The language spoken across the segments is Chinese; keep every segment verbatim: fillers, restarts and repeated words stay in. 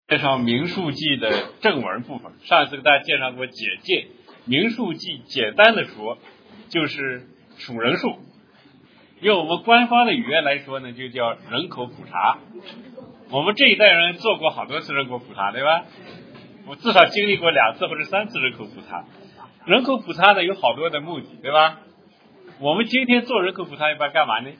介绍民数记的正文部分。上次给大家介绍过简介，民数记简单的说就是数人数，用我们官方的语言来说呢，就叫人口普查。我们这一代人做过好多次人口普查，对吧？我至少经历过两次或者三次人口普查。人口普查呢有好多的目的，对吧？我们今天做人口普查一般干嘛呢？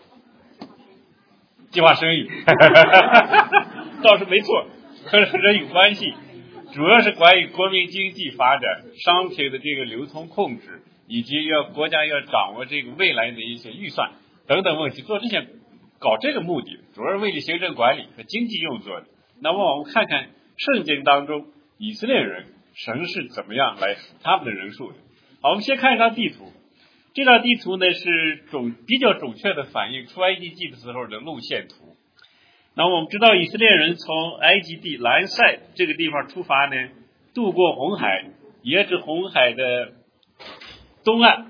计划生育倒是没错，和人有关系，主要是关于国民经济发展、商品的这个流通控制，以及要国家要掌握这个未来的一些预算等等问题，做这些搞这个目的，主要是为了行政管理和经济用作的。那么我们看看圣经当中以色列人神是怎么样来数他们的人数的。好，我们先看一张地图。这张地图呢是准比较准确的反映出埃及记的时候的路线图。那我们知道以色列人从埃及地兰塞这个地方出发呢，渡过红海，沿着红海的东岸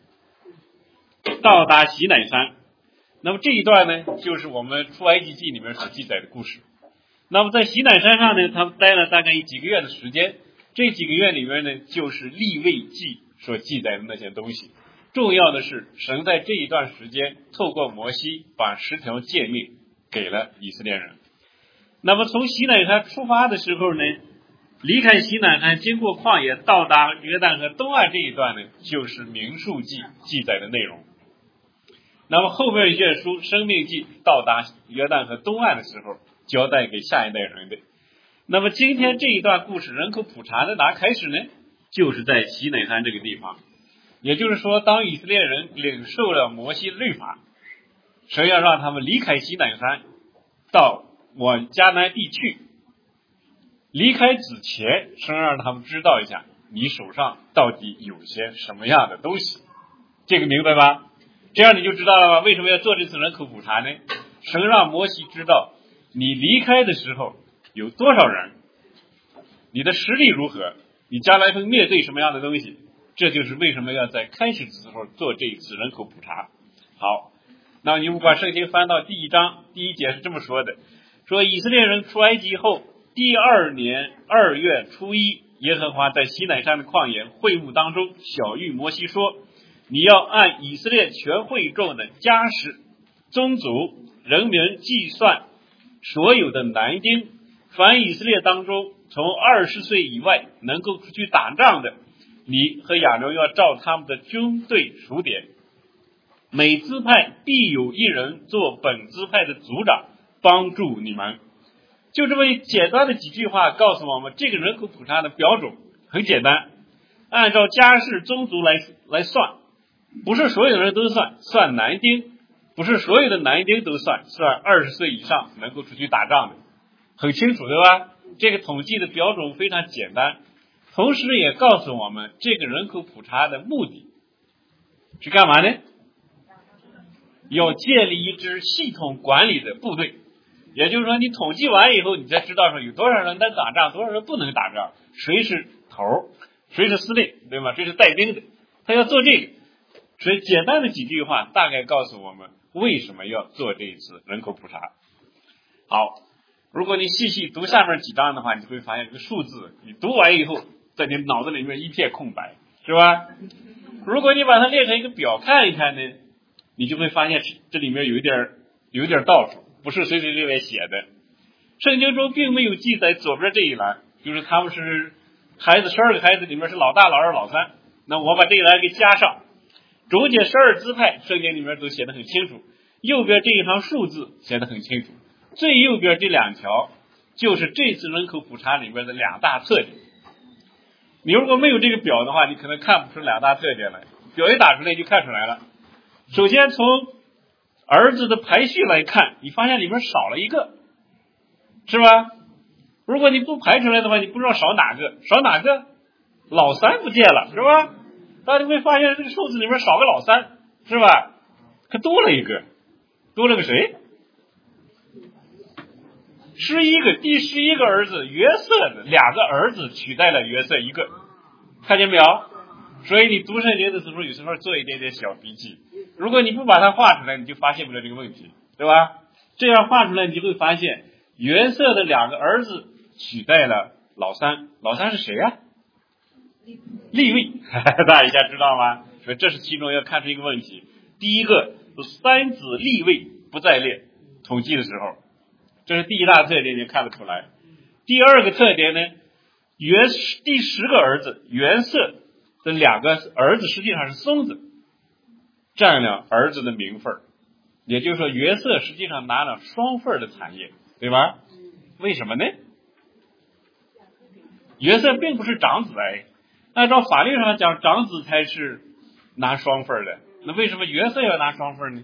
到达西乃山。那么这一段呢就是我们出埃及记里面所记载的故事。那么在西乃山上呢，他们待了大概几个月的时间，这几个月里面呢就是利未记所记载的那些东西。重要的是神在这一段时间透过摩西把十条诫命给了以色列人。那么从西乃山出发的时候呢，离开西乃山经过旷野到达约旦河东岸这一段呢，就是民数记记载的内容。那么后面一卷书生命记到达约旦河东岸的时候交代给下一代人的。那么今天这一段故事人口普查的哪开始呢？就是在西乃山这个地方。也就是说，当以色列人领受了摩西律法，神要让他们离开西乃山到往迦南地去，离开之前神让他们知道一下你手上到底有些什么样的东西，这个明白吧？这样你就知道了吧？为什么要做这次人口普查呢？神让摩西知道你离开的时候有多少人，你的实力如何，你将来会面对什么样的东西，这就是为什么要在开始的时候做这一次人口普查。好，那你们把圣经翻到第一章第一节是这么说的，说以色列人出埃及后第二年二月初一，耶和华在西乃山的旷野会幕当中晓谕摩西说，你要按以色列全会众的家室、宗族、人民计算所有的男丁，凡以色列当中从二十岁以外能够出去打仗的，你和亚伦要照他们的军队数点，每支派必有一人做本支派的族长，帮助你们。就这么简单的几句话告诉我们，这个人口普查的标准很简单，按照家世宗族来来算，不是所有人都算，算男丁，不是所有的男丁都算，算二十岁以上能够出去打仗的，很清楚对吧？这个统计的标准非常简单。同时也告诉我们这个人口普查的目的是干嘛呢？要建立一支系统管理的部队。也就是说你统计完以后，你才知道说有多少人能打仗，多少人不能打仗，谁是头，谁是司令，对吗？这是带兵的，他要做这个。所以简单的几句话大概告诉我们为什么要做这一次人口普查。好，如果你细细读下面几章的话，你就会发现这个数字你读完以后在你脑子里面一片空白，是吧？如果你把它列成一个表看一看呢，你就会发现这里面有一点有一点道数，不是随随便便写的。圣经中并没有记载左边这一栏，就是他们是孩子，十二个孩子里面是老大、老二、老三，那我把这一栏给加上。中间十二支派圣经里面都写得很清楚，右边这一行数字写得很清楚，最右边这两条就是这次人口普查里面的两大特点。你如果没有这个表的话，你可能看不出两大特点来，表一打出来就看出来了。首先从儿子的排序来看，你发现里面少了一个，是吧？如果你不排出来的话，你不知道少哪个，少哪个？老三不见了，是吧？大家会发现这个数字里面少个老三，是吧？可多了一个，多了个谁？十一个，第十一个儿子约瑟的两个儿子取代了约瑟一个，看见没有？所以你读圣经的时候，有时候做一点点小笔记。如果你不把它画出来，你就发现不了这个问题，对吧？这样画出来，你就会发现约瑟的两个儿子取代了老三。老三是谁呀、啊？利未，大家一下知道吗？所以这是其中要看出一个问题。第一个，三子利未不在列，统计的时候，这是第一大特点，你看得出来。第二个特点呢，原第十个儿子原色的两个儿子实际上是孙子，占了儿子的名分，也就是说约瑟实际上拿了双份的产业，对吧？为什么呢？约瑟并不是长子哎，按照法律上讲，长子才是拿双份的，那为什么约瑟要拿双份呢？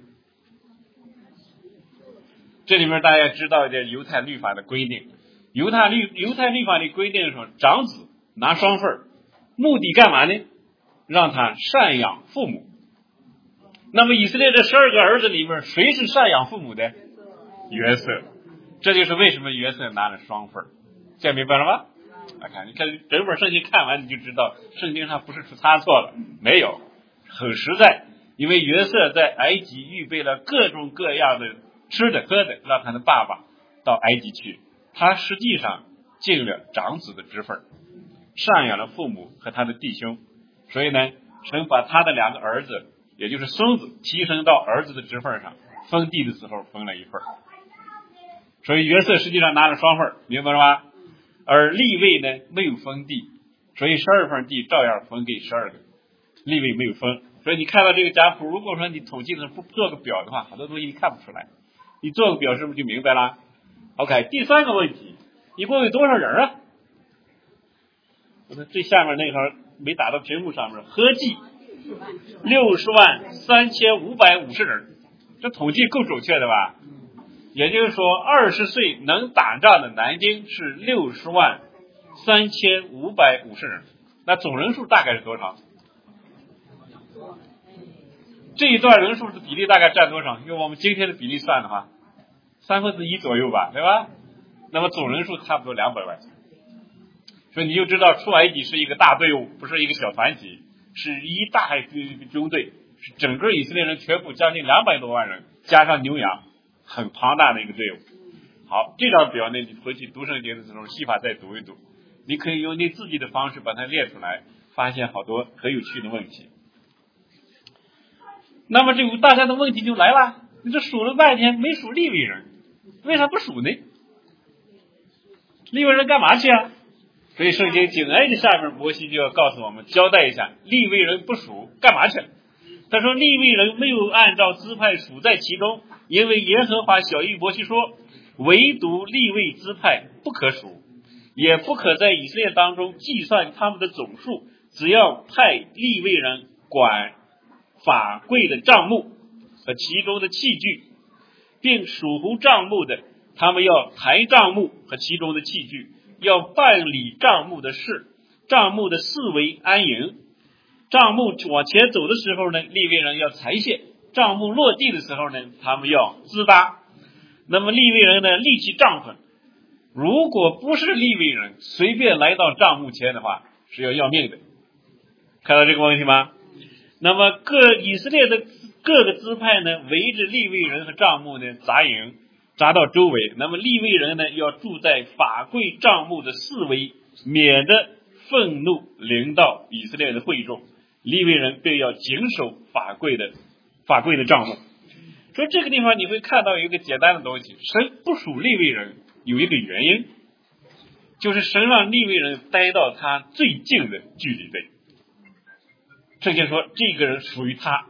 这里面大家知道一点犹太律法的规定，犹太律犹太律法里规定说，长子拿双份，目的干嘛呢？让他赡养父母。那么以色列这十二个儿子里面，谁是赡养父母的？约瑟。这就是为什么约瑟拿了双份，这明白了吗？来看，你看整本圣经看完你就知道，圣经上不是出差错了，没有，很实在。因为约瑟在埃及预备了各种各样的吃的喝的，让他的爸爸到埃及去，他实际上尽了长子的职分，赡养了父母和他的弟兄，所以呢，神把他的两个儿子，也就是孙子提升到儿子的职分上，分地的时候分了一份，所以约瑟实际上拿了双份，明白了吗？而利未呢没有分地，所以十二份地照样分给十二个，利未没有分。所以你看到这个家谱，如果说你统计的时候不做个表的话，好多东西你看不出来，你做个表是不是就明白了？ OK， 第三个问题，一共有多少人啊？我说最下面那行没打到屏幕上面，合计六十万三千五百五十人，这统计够准确的吧？也就是说，二十岁能打仗的男丁是六十万三千五百五十人，那总人数大概是多少？这一段人数的比例大概占多少？用我们今天的比例算的话，三分之一左右吧，对吧？那么总人数差不多两百万，所以你就知道出埃及是一个大队伍，不是一个小团体，是一大军队，是整个以色列人全部将近两百多万人，加上牛羊，很庞大的一个队伍。好，这张表呢，你回去读圣经的时候，细法再读一读，你可以用你自己的方式把它列出来，发现好多很有趣的问题。那么这个大家的问题就来了，你这数了半天没数利未人，为啥不数呢？利未人干嘛去啊？所以圣经紧挨着下面摩西就要告诉我们交代一下，利未人不数干嘛去？他说利未人没有按照支派数在其中，因为耶和华晓谕摩西说，唯独利未支派不可数，也不可在以色列当中计算他们的总数，只要派利未人管法柜的账目和其中的器具，并属乎账目的，他们要抬账目和其中的器具，要办理账目的事，账目的四围安营。账目往前走的时候呢，利未人要裁线，账目落地的时候呢，他们要支搭。那么利未人呢，立起帐篷，如果不是利未人随便来到帐目前的话，是要要命的。看到这个问题吗？那么各以色列的各个支派呢，围着利未人和帐幕呢扎营，扎到周围。那么利未人呢，要住在法柜帐幕的四围，免得愤怒临到以色列的会众。利未人便要谨守法柜的法柜的帐幕。所以这个地方你会看到一个简单的东西，神不属利未人有一个原因，就是神让利未人待到他最近的距离内。圣经说这个人属于他，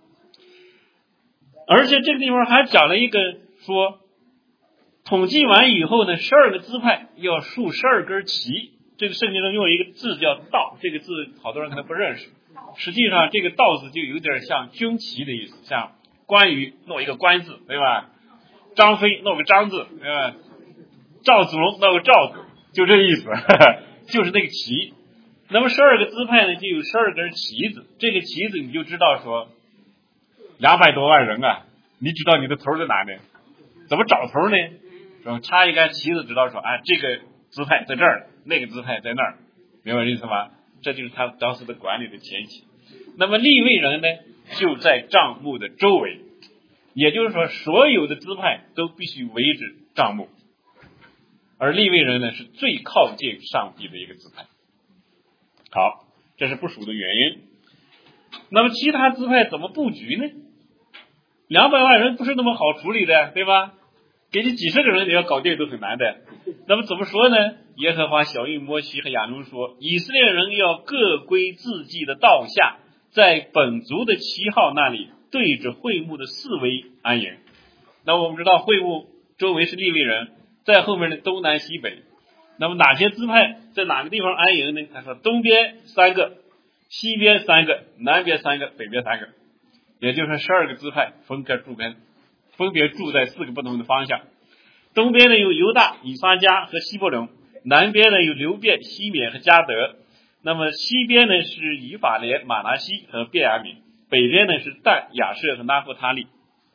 而且这个地方还讲了一个说，统计完以后呢，十二个支派要竖十二根旗。这个圣经中用一个字叫道，这个字好多人可能不认识，实际上这个道字就有点像军旗的意思，像关羽弄一个关字，对吧？张飞弄个张字，对吧？赵子龙弄个赵字，就这意思，呵呵，就是那个旗。那么十二个支派呢，就有十二根旗子，这个旗子你就知道说两百多万人啊，你知道你的头在哪呢？怎么找头呢？说插一根旗子，知道说啊，这个支派在这儿，那个支派在那儿，明白这意思吗？这就是他当时的管理的前提。那么利未人呢，就在帐幕的周围，也就是说所有的支派都必须围着帐幕， 而利未人呢是最靠近上帝的一个支派。好，这是不属的原因。那么其他支派怎么布局呢？两百万人不是那么好处理的，对吧？给你几十个人你要搞定都很难的。那么怎么说呢？耶和华晓谕摩西和亚伦说，以色列人要各归自己的道下，在本族的旗号那里对着会幕的四围安营。那我们知道会幕周围是利未人，在后面的东南西北。那么哪些支派在哪个地方安营呢？他说东边三个，西边三个，南边三个，北边三个，也就是十二个支派分别驻根，分别住在四个不同的方向。东边呢有犹大、以撒迦和希伯伦，南边呢有流便、西缅和迦得。那么西边呢是以法莲、马拿西和便雅悯，北边呢是但、亚设和拿弗他利。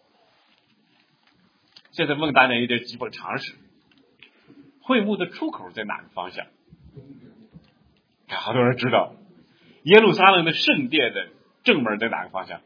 现在问大家一点基本常识，会幕的出口在哪个方向？好多人知道。耶路撒冷的圣殿的正门在哪个方向？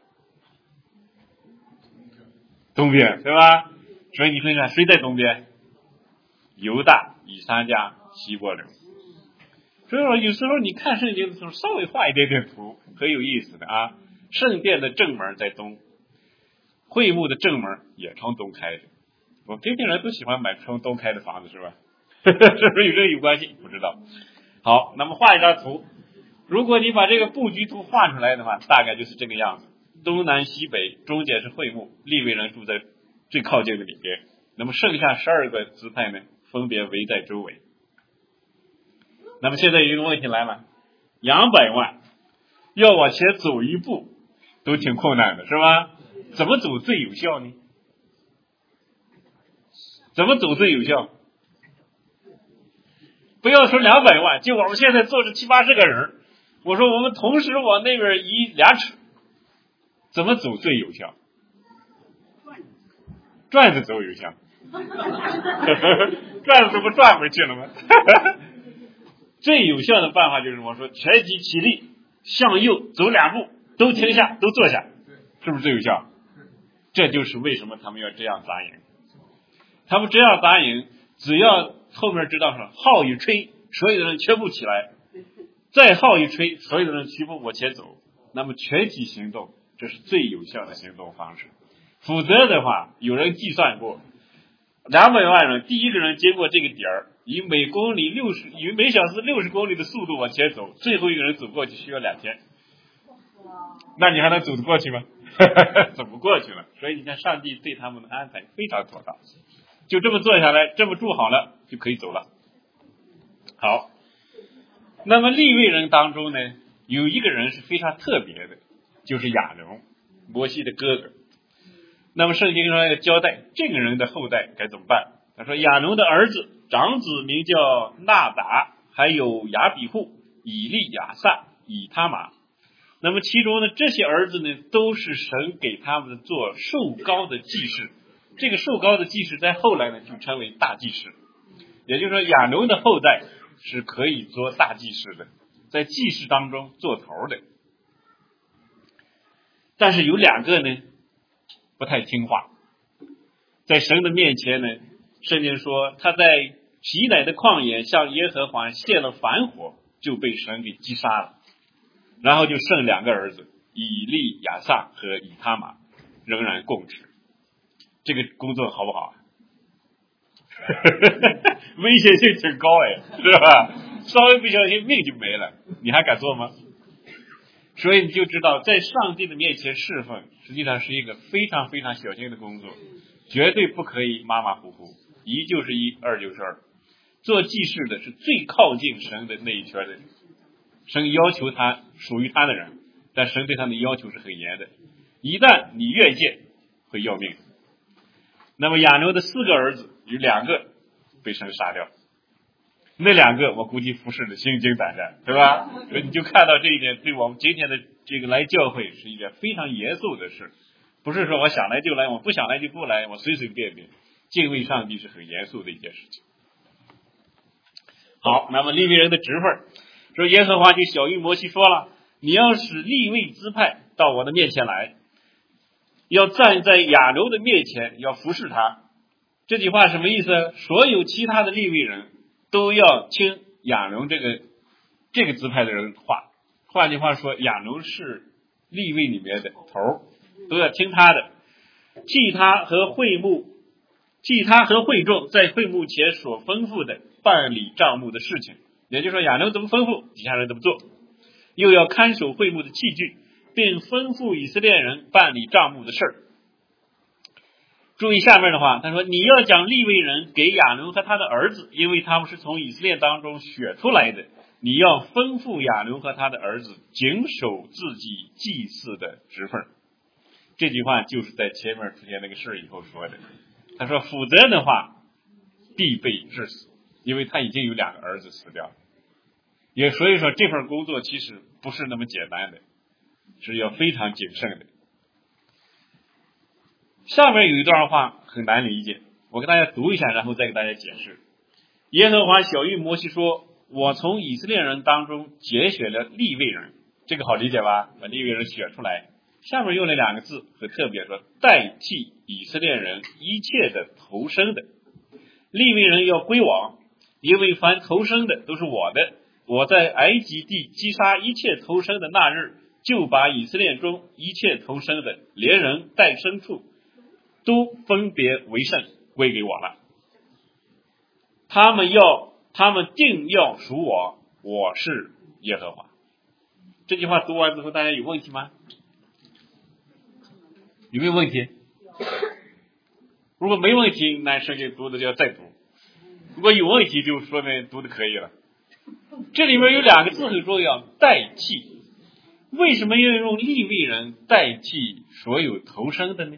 东边，对吧？所以你看看谁在东边？犹大、以撒迦、希伯伦。所以说有时候你看圣经的时候稍微画一点点图，很有意思的啊。圣殿的正门在东，会幕的正门也从东开的。我们天津人都喜欢买从东开的房子，是吧？是不是与这个有关系？不知道。好，那么画一张图，如果你把这个布局图画出来的话，大概就是这个样子。东南西北，中间是会幕，利未人住在最靠近的里边。那么剩下十二个支派呢，分别围在周围。那么现在有一个问题来了，两百万要往前走一步都挺困难的，是吧？怎么走最有效呢？怎么走最有效？不要说两百万，就我们现在坐着七八十个人，我说我们同时往那边移俩尺，怎么走最有效？转着走有效。转着这不转回去了吗？最有效的办法就是我说全体起立，向右走两步，都停下，都坐下，是不是最有效？这就是为什么他们要这样扎营。他们这样扎营，只要后面知道说号一吹，所有的人全部起来，再号一吹，所有的人齐步往前走，那么全体行动，这是最有效的行动方式。否则的话，有人计算过，两百万人，第一个人经过这个点儿，以每公里六十，以每小时六十公里的速度往前走，最后一个人走过去需要两天。那你还能走得过去吗？走不过去了。所以你看，上帝对他们的安排非常妥当，就这么坐下来，这么住好了，就可以走了。好，那么利未人当中呢，有一个人是非常特别的，就是亚伦，摩西的哥哥。那么圣经上要交代这个人的后代该怎么办。他说亚伦的儿子长子名叫纳达，还有亚比户、以利亚撒、以他玛。那么其中呢，这些儿子呢，都是神给他们做受膏的祭司。这个受膏的祭司在后来呢就称为大祭司。也就是说亚伦的后代是可以做大祭司的，在祭司当中做头的。但是有两个呢不太听话，在神的面前呢，圣经说他在西乃的旷野向耶和华献了燔火，就被神给击杀了。然后就剩两个儿子以利亚撒和以他玛仍然供职。这个工作好不好？危险性挺高哎，是吧？稍微不小心命就没了，你还敢做吗？所以你就知道在上帝的面前侍奉实际上是一个非常非常小心的工作，绝对不可以马马虎虎，一就是一，二就是二。做祭司的是最靠近神的那一圈的人，神要求他属于他的人，但神对他的要求是很严的，一旦你越界会要命。那么亚伦的四个儿子有两个被神杀掉，那两个我估计服侍的心惊胆战，对吧？所以你就看到这一点对我们今天的这个来教会是一件非常严肃的事，不是说我想来就来，我不想来就不来，我随随便便。敬畏上帝是很严肃的一件事情。好，那么利未人的职分，说耶和华就晓谕摩西说了，你要使利未支派到我的面前来，要站在亚伦的面前，要服侍他。 这句话什么意思？所有其他的利未人都要听亚伦这个这个支派的人话。换句话说，亚伦是利未里面的头，都要听他的，替他和会幕，替他和会众在会幕前所吩咐的办理账目的事情。也就是说，亚伦怎么吩咐，底下人怎么做。又要看守会幕的器具，并吩咐以色列人办理账目的事儿。注意下面的话，他说：“你要将利未人给亚伦和他的儿子，因为他们是从以色列当中选出来的。你要吩咐亚伦和他的儿子谨守自己祭祀的职分。”这句话就是在前面出现那个事以后说的。他说：“否则的话，必被致死，因为他已经有两个儿子死掉了。”也所以说，这份工作其实不是那么简单的，是要非常谨慎的。下面有一段话很难理解，我给大家读一下，然后再给大家解释。耶和华晓谕摩西说：“我从以色列人当中拣选了利未人。”这个好理解吧？把利未人选出来。下面用了两个字，很特别，说代替以色列人一切的投生的。利未人要归王，因为凡投生的都是我的。我在埃及地击杀一切投生的那日，就把以色列中一切投生的，连人带牲畜，都分别为圣，归给我了。他们要，他们定要属我，我是耶和华。这句话读完之后，大家有问题吗？有没有问题？如果没问题，那圣经读的就要再读；如果有问题，就说明读的可以了。这里面有两个字很重要，代替。为什么要用利未人代替所有投生的呢？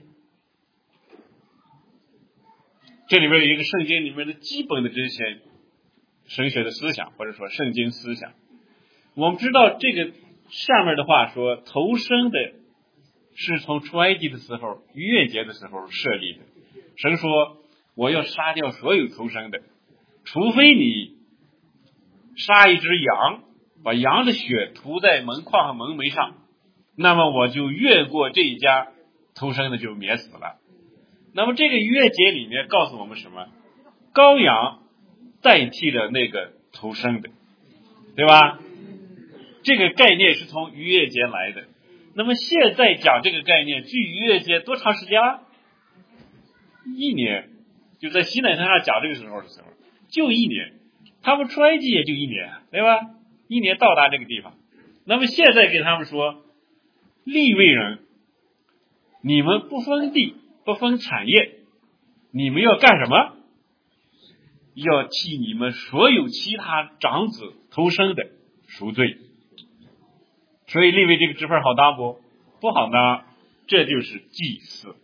这里面有一个圣经里面的基本的这些神学的思想，或者说圣经思想。我们知道这个下面的话说，投生的是从出埃及的时候，逾越节的时候设立的。神说，我要杀掉所有投生的，除非你杀一只羊，把羊的血涂在门框和门楣上，那么我就越过这一家投生的就免死了。那么这个逾越节里面告诉我们什么？羔羊代替了那个投生的，对吧？这个概念是从逾越节来的。那么现在讲这个概念，距逾越节多长时间了？一年。就在西乃山上讲这个时候的时候，就一年。他们出埃及也就一年，对吧？一年到达这个地方。那么现在给他们说，利未人，你们不分地，不分产业，你们要干什么？要替你们所有其他长子投生的赎罪。所以利未这个职分好当不？不好当。这就是祭祀，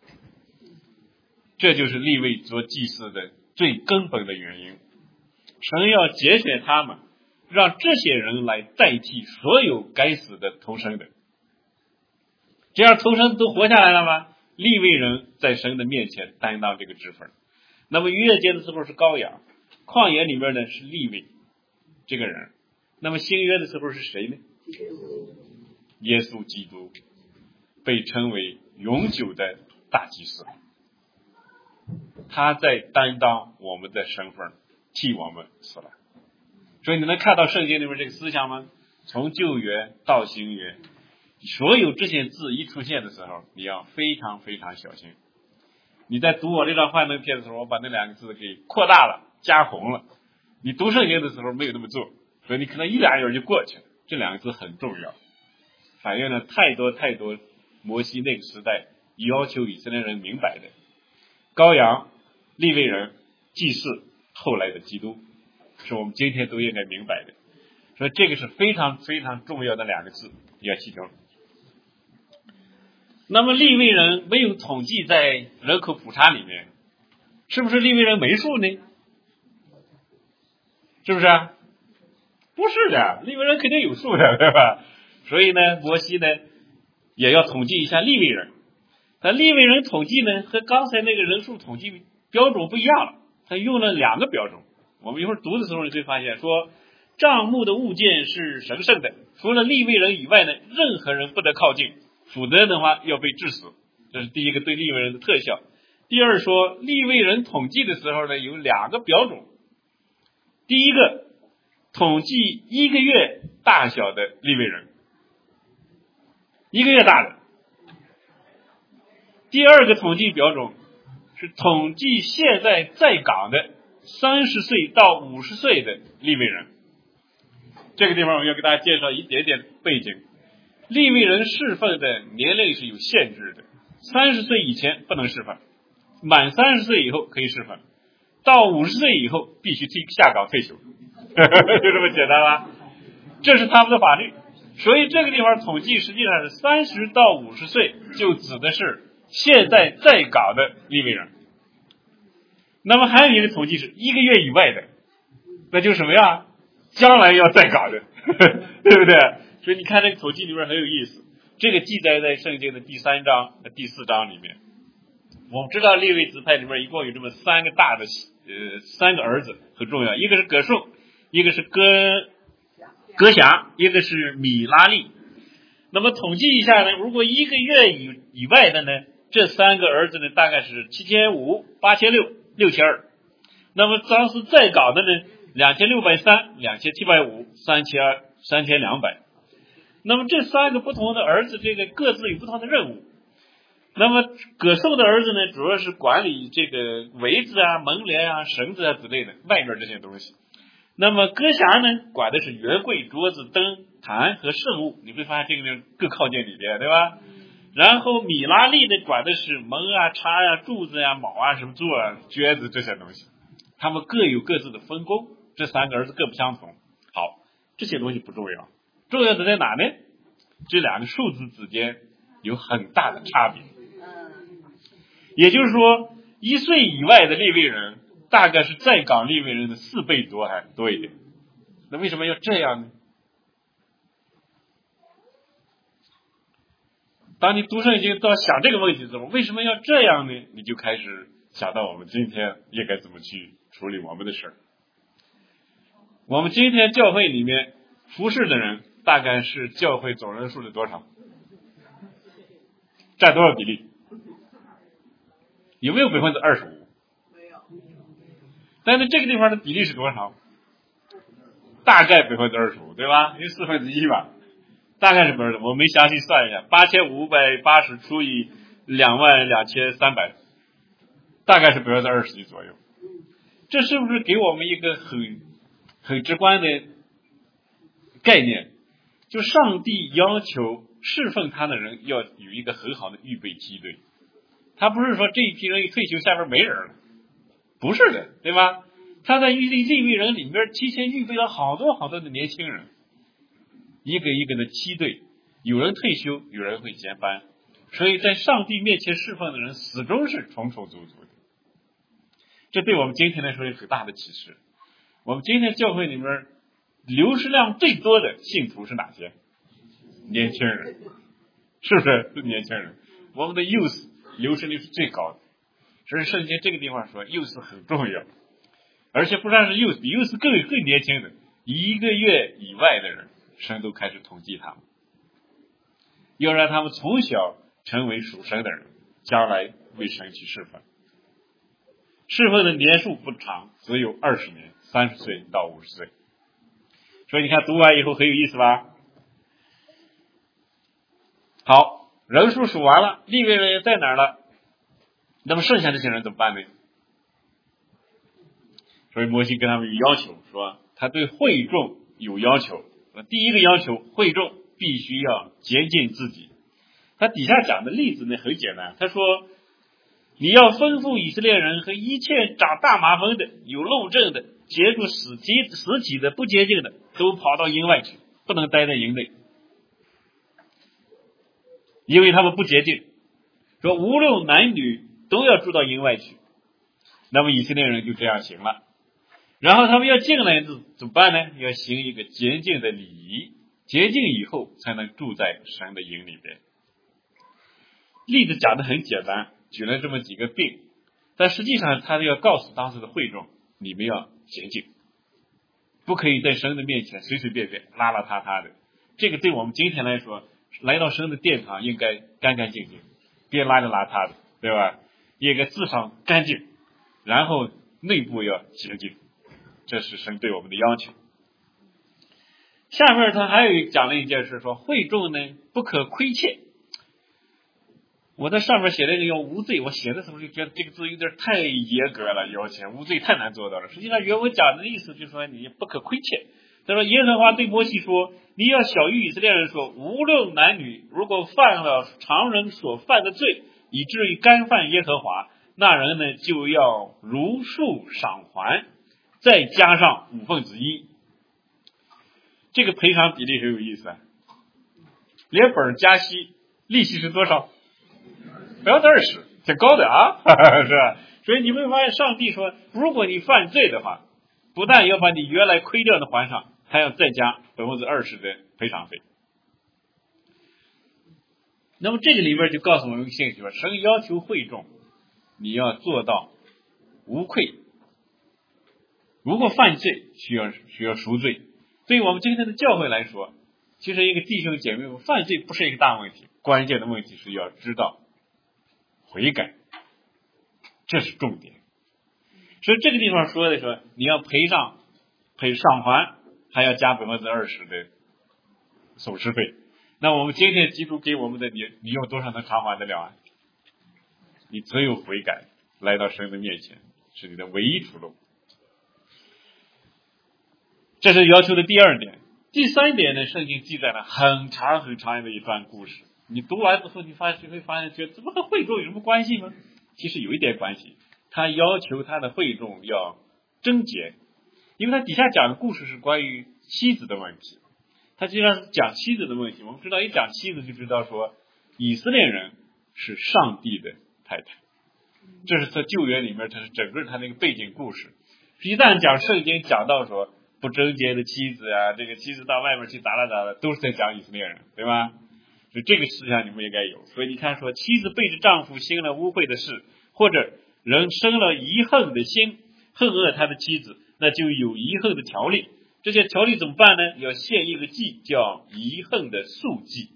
这就是利未做祭祀的最根本的原因。神要拣选他们，让这些人来代替所有该死的投生的。这样投生都活下来了吗？利未人在神的面前担当这个职分。那么逾越节的时候是羔羊，旷野里面呢是利未这个人。那么新约的时候是谁呢？耶稣基督，被称为永久的大祭司，他在担当我们的身份，替我们死了。所以你能看到圣经里面这个思想吗？从旧约到新约，所有这些字一出现的时候，你要非常非常小心。你在读我这张幻灯片的时候，我把那两个字给扩大了，加红了。你读圣经的时候没有这么做，所以你可能一俩眼就过去了。这两个字很重要，反映了太多太多摩西那个时代要求以色列人明白的。羔羊、利未人、祭祀，后来的基督，是我们今天都应该明白的。所以这个是非常非常重要的两个字，要记住。那么利未人没有统计在人口普查里面，是不是利未人没数呢？是不是啊？不是的，利未人肯定有数的，对吧？所以呢，摩西呢也要统计一下利未人。但利未人统计呢和刚才那个人数统计标准不一样了，他用了两个标准。我们一会儿读的时候你会发现说，帐幕的物件是神圣的，除了利未人以外呢，任何人不得靠近，否则的话要被致死。这是第一个对利未人的特效。 第二说，利未人统计的时候呢，有两个标准。第一个，统计一个月大小的利未人，一个月大的。第二个统计标准是统计现在在岗的三十岁到五十岁的利未人。这个地方我要给大家介绍一点点背景。利未人侍奉的年龄是有限制的，三十岁以前不能侍奉，满三十岁以后可以侍奉，到五十岁以后必须退下岗退休，就这么简单吧？这是他们的法律。所以这个地方统计实际上是三十到五十岁，就指的是现在在岗的利未人。那么还有一个统计是一个月以外的，那就是什么呀？将来要在岗的，对不对？所以你看这个统计里面很有意思，这个记载在圣经的第三章、第四章里面。我们知道利未支派里面一共有这么三个大的呃三个儿子很重要，一个是葛顺，一个是哥哥辖，一个是米拉利。那么统计一下呢，如果一个月以以外的呢，这三个儿子呢大概是七千五、八千六、六千二。那么当时在岗的呢，两千六百三、两千七百五、三千二、三千两百。那么这三个不同的儿子，这个各自有不同的任务。那么葛顺的儿子呢，主要是管理这个围子啊、门帘啊、绳子啊之类的外面这些东西。那么哥辖呢，管的是圆柜、桌子、灯、坛和圣物。你会发现这个更靠近里边，对吧？然后米拉利呢，管的是门啊、叉啊、柱子啊、卯啊、什么座啊、橛子这些东西。他们各有各自的分工，这三个儿子各不相同。好，这些东西不重要，重要的在哪呢？这两个数字之间有很大的差别。也就是说，一岁以外的利未人大概是在岗利未人的四倍多还多一点。那为什么要这样呢？当你读圣经到想这个问题的时候，为什么要这样呢？你就开始想到我们今天应该怎么去处理我们的事儿。我们今天教会里面服侍的人大概是教会总人数的多少？占多少比例？有没有百分之二十五？没有。但是这个地方的比例是多少？大概百分之二十五，对吧？因为四分之一吧，大概是多少？我没详细算一下，八千五百八十除以两万两千三百，大概是百分之二十一左右。这是不是给我们一个很很直观的概念？就上帝要求侍奉他的人要有一个很好的预备梯队。他不是说这一批人一退休下边没人了，不是的，对吧？他在预备利未人里面提前预备了好多好多的年轻人，一个一个的梯队，有人退休，有人会接班，所以在上帝面前侍奉的人始终是充充足足的。这对我们今天来说有很大的启示。我们今天教会里面流失量最多的信徒是哪些？年轻人，是不是？是年轻人。我们的 youth流失率是最高的，所以圣经这个地方说 youth 很重要，而且不但是 youth， 比 youth 更更年轻的，一个月以外的人，神都开始统计他们，要让他们从小成为属神的人，将来为神去侍奉。侍奉的年数不长，只有二十年，三十岁到五十岁。所以你看读完以后很有意思吧？好，人数数完了，利未人在哪儿了？那么剩下这些人怎么办呢？所以摩西跟他们有要求，说他对会众有要求。第一个要求，会众必须要洁净自己。他底下讲的例子呢很简单，他说你要吩咐以色列人和一切长大麻风的、有漏症的、接触死体死体的、不洁净的，都跑到营外去，不能待在营内，因为他们不洁净。说无论男女都要住到营外去。那么以色列人就这样行了。然后他们要进来怎么办呢？要行一个洁净的礼仪，洁净以后才能住在神的营里边。例子讲得很简单，举了这么几个病，但实际上他要告诉当时的会众，你们要洁净，不可以在神的面前随随便便邋邋遢遢的。这个对我们今天来说，来到神的殿堂应该干干净净，别邋里邋遢的，对吧？ 一个至上干净，然后内部要洁净，这是神对我们的要求。下面他还有讲了一件事，说会众呢不可亏欠。我在上面写了一个要无罪，我写的时候就觉得这个字有点太严格了，要求无罪太难做到了。实际上原文讲的意思就是说你不可亏欠。他说耶和华对摩西说，你要晓谕以色列人说，无论男女，如果犯了常人所犯的罪，以至于干犯耶和华，那人呢就要如数赏还，再加上五分之一。这个赔偿比例很有意思啊，连本加息，利息是多少？百分之二十，挺高的啊，是吧？所以你会发现，上帝说，如果你犯罪的话，不但要把你原来亏掉的还上，还要再加百分之二十的赔偿费。那么这个里边就告诉我们信息说，神要求会众，你要做到无愧。如果犯罪，需要需要赎罪。对于我们今天的教会来说，其实一个弟兄姐妹们犯罪不是一个大问题，关键的问题是要知道悔改，这是重点。所以这个地方说的说，你要赔上赔偿还，还要加百分之二十的手续费。那我们今天基督给我们的，你你有多少能偿还得了啊？你只有悔改，来到神的面前，是你的唯一出路。这是要求的第二点。第三点呢，圣经记载了很长很长的一段故事。你读完之后，你发现会发现，觉得怎么和会众有什么关系吗？其实有一点关系。他要求他的会众要贞洁，因为他底下讲的故事是关于妻子的问题。他既然是讲妻子的问题，我们知道一讲妻子就知道说，以色列人是上帝的太太，这是在旧约里面，这是整个他那个背景故事。一旦讲圣经讲到说不贞洁的妻子啊，这个妻子到外面去咋啦咋啦，都是在讲以色列人，对吧？所以这个思想你们应该有。所以你看说，妻子背着丈夫行了污秽的事，或者人生了遗恨的心，恨恶他的妻子，那就有遗恨的条例。这些条例怎么办呢？要献一个祭，叫遗恨的素祭。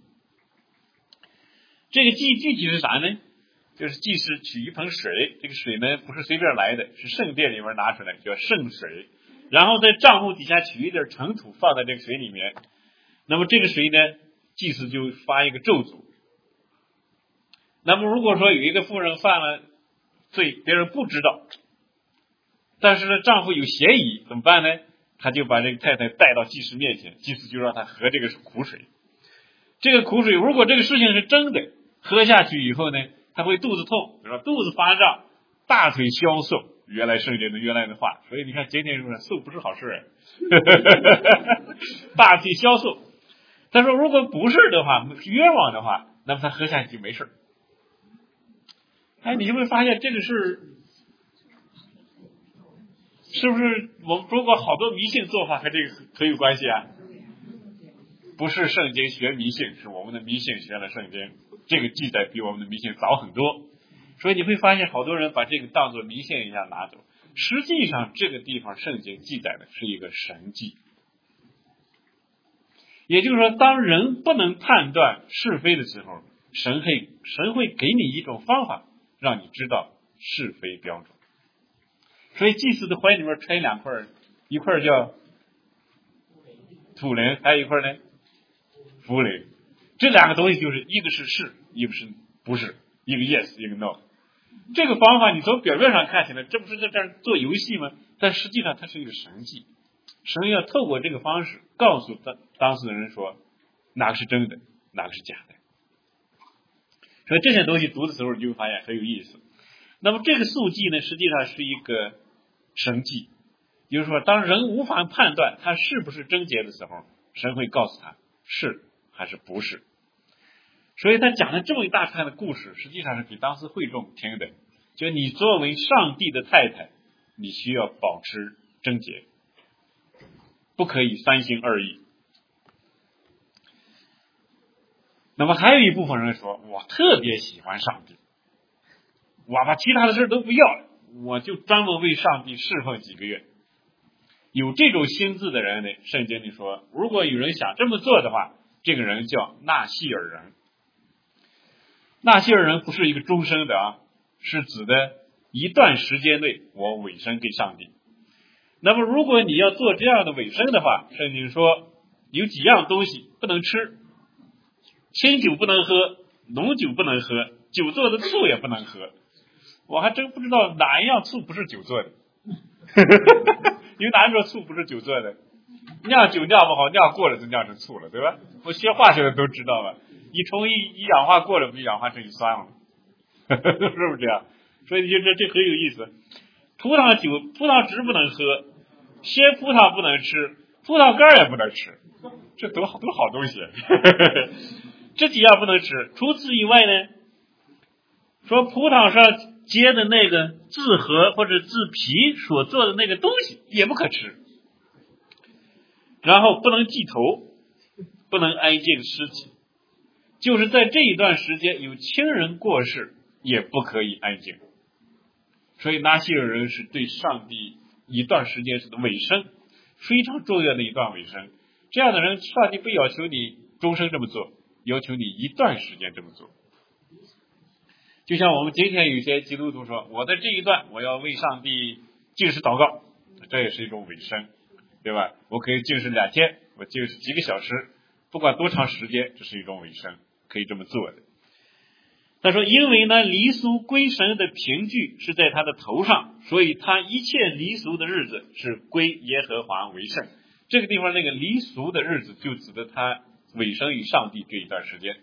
这个祭具体是啥呢？就是祭司取一盆水，这个水呢不是随便来的，是圣殿里面拿出来，叫圣水，然后在帐幕底下取一点尘土放在这个水里面。那么这个水呢，祭司就发一个咒诅。那么如果说有一个妇人犯了罪，别人不知道，但是呢丈夫有嫌疑，怎么办呢？他就把这个太太带到祭司面前，祭司就让他喝这个苦水。这个苦水如果这个事情是真的，喝下去以后呢，他会肚子痛，比如说肚子发胀，大腿消瘦，原来圣经的原来的话。所以你看今天说瘦不是好事，大腿消瘦。他说如果不是的话，冤枉的话，那么他喝下去就没事。哎，你就会发现这个事是不是我们中国好多迷信做法和这个很有关系啊？不是圣经学迷信，是我们的迷信学了圣经。这个记载比我们的迷信早很多，所以你会发现好多人把这个当作迷信一样拿走。实际上这个地方圣经记载的是一个神迹，也就是说当人不能判断是非的时候，神会神会给你一种方法，让你知道是非标准。所以祭司的怀里面揣两块，一块叫土灵，还有一块呢茯苓。这两个东西就是一个是是，一个是不是，一个 yes 一个 no。 这个方法你从表面上看起来这不是在这儿做游戏吗？但实际上它是一个神迹，神要透过这个方式告诉当当事人说哪个是真的，哪个是假的。所以这些东西读的时候你就会发现很有意思。那么这个素祭呢，实际上是一个神迹，也就是说当人无法判断他是不是贞洁的时候，神会告诉他是还是不是。所以他讲了这么一大串的故事，实际上是给当时会众听的，就你作为上帝的太太，你需要保持贞洁，不可以三心二意。那么还有一部分人说，我特别喜欢上帝，我把其他的事都不要了，我就专门为上帝侍奉几个月。有这种心智的人呢，圣经里说，如果有人想这么做的话，这个人叫纳西尔人。纳西尔人不是一个终身的啊， 是指的一段时间内我委身给上帝。那么如果你要做这样的委身的话，圣经说有几样东西不能吃，清酒不能喝，浓酒不能喝，酒做的醋也不能喝。我还真不知道哪一样醋不是酒做的有哪一种醋不是酒做的？酿酒酿不好，酿过了就酿成醋了，对吧？我学化学的都知道吧，一冲一一氧化过了不就氧化成一酸了是不是这样？所以就这这很有意思。葡萄酒葡萄汁不能喝，鲜葡萄不能吃，葡萄干也不能吃，这都好都好东西这几样不能吃。除此以外呢，说葡萄上结的那个字核或者字皮所做的那个东西也不可吃，然后不能祭头，不能哀敬尸体，就是在这一段时间有亲人过世也不可以哀敬。所以拿西尔人是对上帝一段时间是的委身，非常重要的一段委身。这样的人，上帝不要求你终生这么做，要求你一段时间这么做。就像我们今天有些基督徒说，我在这一段我要为上帝禁食祷告，这也是一种委身，对吧？我可以禁食两天，我禁食几个小时，不管多长时间，这是一种委身，可以这么做的。他说因为呢离俗归神的凭据是在他的头上，所以他一切离俗的日子是归耶和华为圣。这个地方那个离俗的日子就指的他委身于上帝这一段时间。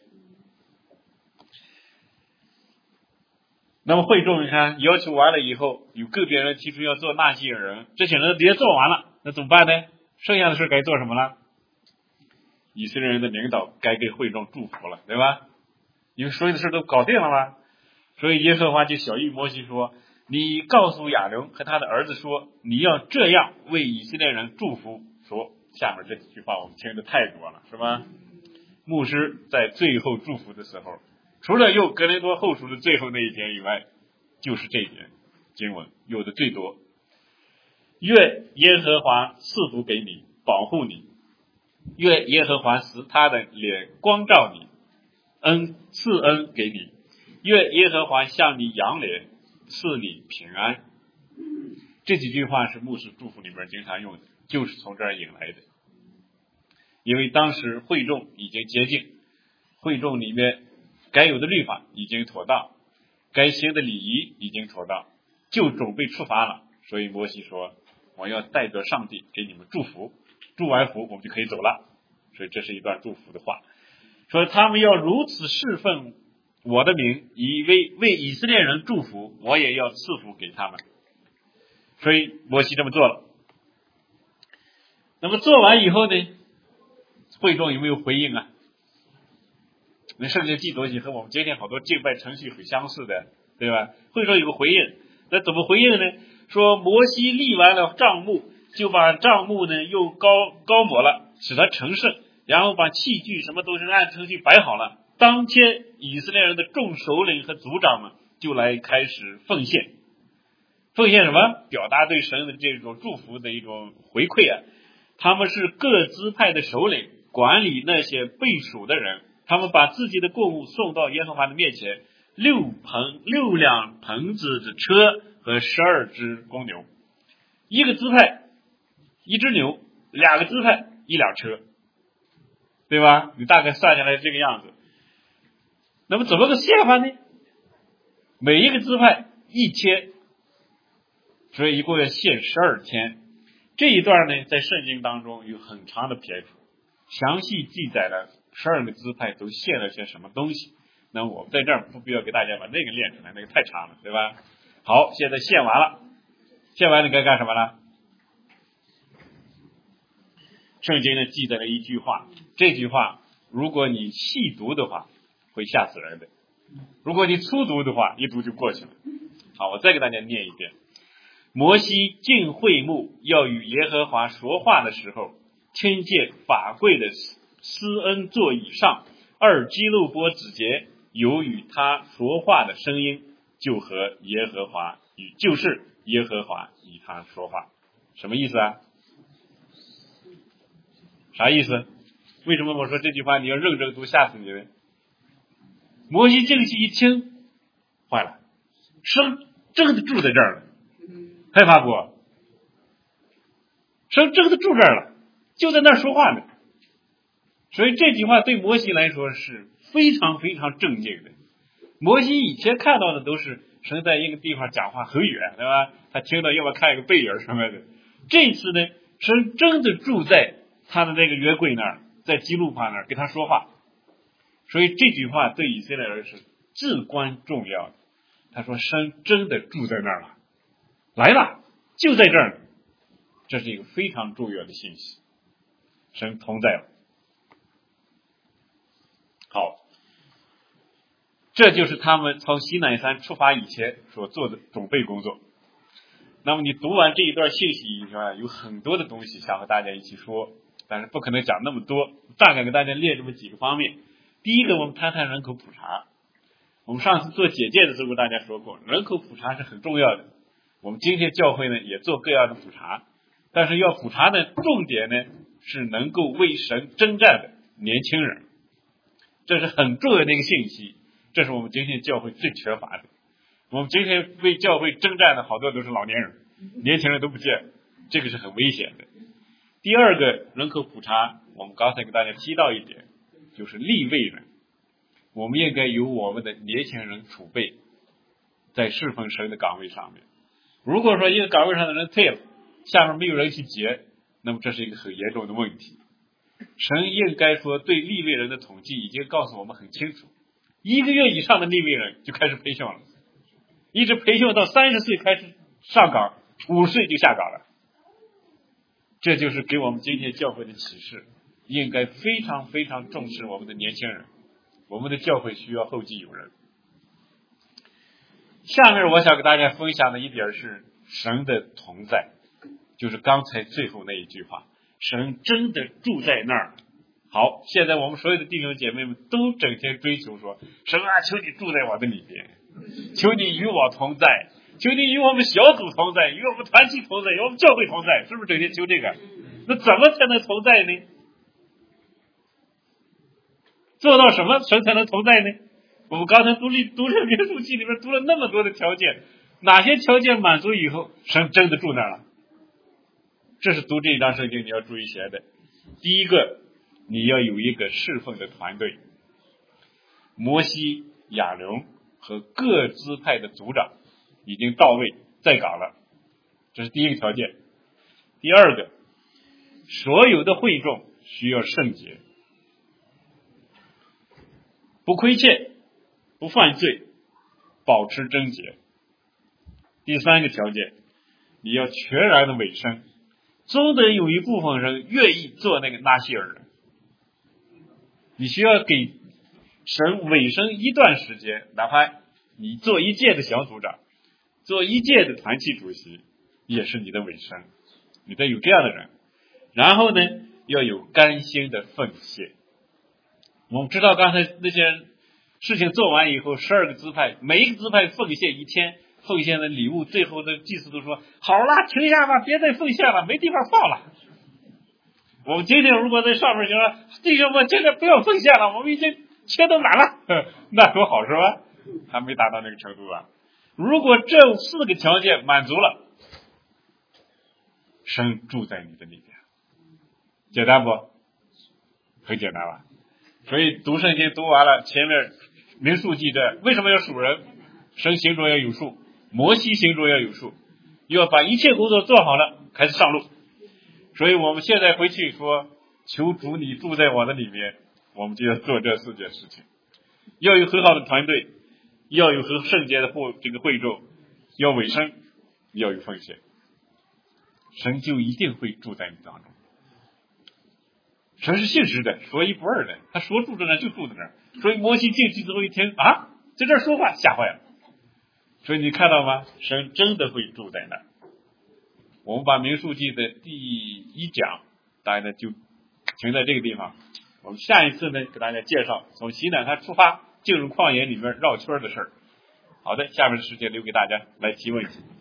那么会众你看要求完了以后，有个别人提出要做纳西尔人，这些人别做完了，那怎么办呢？剩下的事该做什么了？以色列人的领导该给会众祝福了，对吧？因为所有的事都搞定了吗？所以耶和华就晓谕摩西说，你告诉亚伦和他的儿子说，你要这样为以色列人祝福。说下面这几句话我们听的太多了，是吧？牧师在最后祝福的时候，除了用格林多后书的最后那一节以外，就是这一节经文用的最多。愿耶和华赐福给你，保护你，愿耶和华使他的脸光照你，恩赐恩给你，愿耶和华向你扬脸，赐你平安。这几句话是牧师祝福里面经常用的，就是从这儿引来的。因为当时会众已经接近，会众里面该有的律法已经妥当，该行的礼仪已经妥当，就准备出发了。所以摩西说，我要带着上帝给你们祝福，祝完福我们就可以走了。所以这是一段祝福的话，说他们要如此侍奉我的名，以为为以色列人祝福，我也要赐福给他们。所以摩西这么做了。那么做完以后呢，会众有没有回应啊？那圣经记东西和我们今天好多敬拜程序很相似的，对吧？会众有个回应，那怎么回应呢？说摩西立完了帐幕，就把帐幕呢又高高抹了，使它成圣，然后把器具什么都是按程序摆好了。当天以色列人的众首领和族长们就来开始奉献。奉献什么？表达对神的这种祝福的一种回馈啊！他们是各支派的首领，管理那些被属的人，他们把自己的供物送到耶和华的面前，六棚六辆棚子的车和十二只公牛，一个支派一只牛，两个支派一辆车，对吧？你大概算下来这个样子。那么怎么个献法呢？每一个支派一天，所以一共要献十二天。这一段呢，在圣经当中有很长的篇幅，详细记载了十二个支派都献了些什么东西。那我们在这儿不必要给大家把那个练出来，那个太长了，对吧？好，现在献完了，献完了该干什么了？圣经呢记载了一句话，这句话如果你细读的话会吓死人的，如果你粗读的话一读就过去了。好，我再给大家念一遍。摩西进会幕要与耶和华说话的时候，听见法柜的施恩座椅上二基路伯指节有与他说话的声音，就和耶和华与就是耶和华与他说话。什么意思啊？啥意思？为什么我说这句话你要认真读，吓死你呢？摩西进去一听，坏了， 神真的住在这儿了，害怕不？神真的住这儿了，就在那儿说话呢。所以这句话对摩西来说是非常非常正经的。摩西以前看到的都是神在一个地方讲话很远，对吧？他听到要不要看一个背影什么的。这次呢，神真的住在他的那个约柜那儿，在基路伯那儿跟他说话。所以这句话对以色列人是至关重要的。他说神真的住在那儿了，来了，就在这儿。这是一个非常重要的信息，神同在了。好，这就是他们从西乃山出发以前所做的准备工作。那么你读完这一段信息以后，有很多的东西想和大家一起说，但是不可能讲那么多，大概给大家列这么几个方面。第一个，我们谈谈人口普查。我们上次做简介的时候，大家说过，人口普查是很重要的。我们今天教会呢也做各样的普查，但是要普查的重点呢是能够为神征战的年轻人，这是很重要的一个信息，这是我们今天教会最缺乏的。我们今天为教会征战的好多都是老年人，年轻人都不见，这个是很危险的。第二个人口普查，我们刚才给大家提到一点，就是利未人，我们应该有我们的年轻人储备在侍奉神的岗位上面。如果说一个岗位上的人退了，下面没有人去接，那么这是一个很严重的问题。神应该说对利未人的统计已经告诉我们很清楚，一个月以上的利未人就开始培训了，一直培训到三十岁开始上岗，五十岁就下岗了。这就是给我们今天教会的启示，应该非常非常重视我们的年轻人，我们的教会需要后继有人。下面我想给大家分享的一点是神的同在，就是刚才最后那一句话，神真的住在那儿。好，现在我们所有的弟兄姐妹们都整天追求说，神啊，求你住在我的里边，求你与我同在，求你与我们小组同在，与我们团体同在，与我们教会同在，是不是整天求这个？那怎么才能同在呢？做到什么神才能同在呢？我们刚才读了读这民数记里面读了那么多的条件，哪些条件满足以后，神真的住那儿了？这是读这一章圣经你要注意写的。第一个，你要有一个侍奉的团队，摩西、亚伦和各支派的族长已经到位在岗了，这是第一个条件。第二个，所有的会众需要圣洁，不亏欠，不犯罪，保持贞洁。第三个条件，你要全然的委身，总得有一部分人愿意做那个纳西尔人。你需要给神委身一段时间，哪怕你做一届的小组长，做一届的团契主席，也是你的委身。你得有这样的人。然后呢，要有甘心的奉献。我们知道刚才那些事情做完以后，十二个支派，每一个支派奉献一天奉献的礼物，最后的祭司都说好了，停下吧，别再奉献了，没地方放了。我们今天如果在上面说弟兄们今天不要奉献了，我们已经钱都满了，那多好是吧？还没达到那个程度啊。如果这四个条件满足了，神住在你的里边，简单不？很简单吧？所以读圣经读完了，前面民数记这为什么要数人？神行中要有数，摩西行中要有数，要把一切工作做好了，开始上路。所以我们现在回去说，求主你住在我的里面，我们就要做这四件事情，要有很好的团队，要有很圣洁的会这个会众，要委身，要有奉献，神就一定会住在你当中。神是信实的，说一不二的，他说住在那就住在那儿。所以摩西进去之后一听啊，在这儿说话，吓坏了。所以你看到吗？神真的会住在那儿。我们把民数记的第一讲大家就停在这个地方，我们下一次呢给大家介绍从西乃山出发进入旷野里面绕圈的事儿。好的，下面的时间留给大家来提问题。